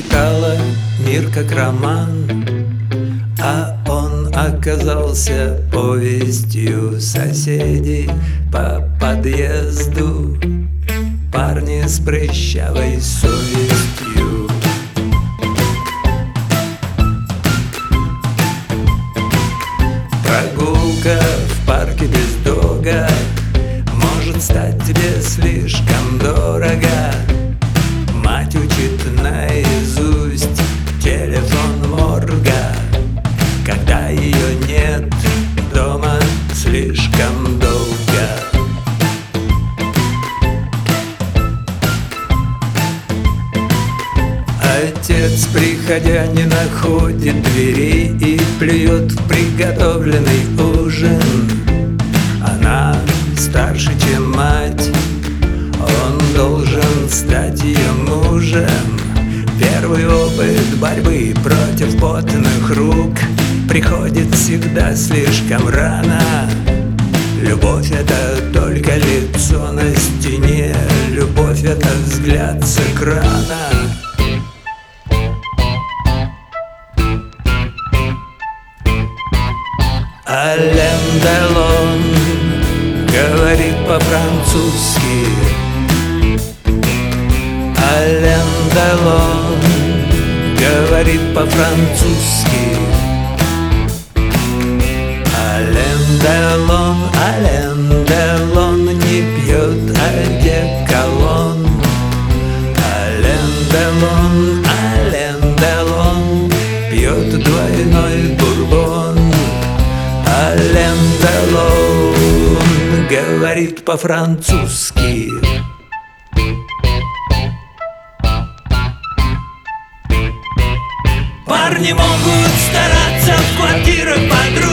читала мир как роман, а он оказался повестью соседей по подъезду. Парни с прыщавой совестью. Прогулка в парке без дога может стать тебе слишком дорого. Мать учит наизусть телефон морга, когда ее нет дома слишком долго. Отец, приходя, не находит дверей и плюет в приготовленный ужин. Она старше, чем мать, он должен стать ее мужем. Первый опыт борьбы против потных рук приходит всегда слишком рано. Любовь — это только лицо на стене, любовь — это взгляд с экрана. Ален Делон говорит по-французски. Ален Делон говорит по-французски. Ален Делон не пьет одеколон. Ален Делон пьет двойной бурбон. Ален Делон говорит по-французски. Парни могут стараться в квартирах подруг,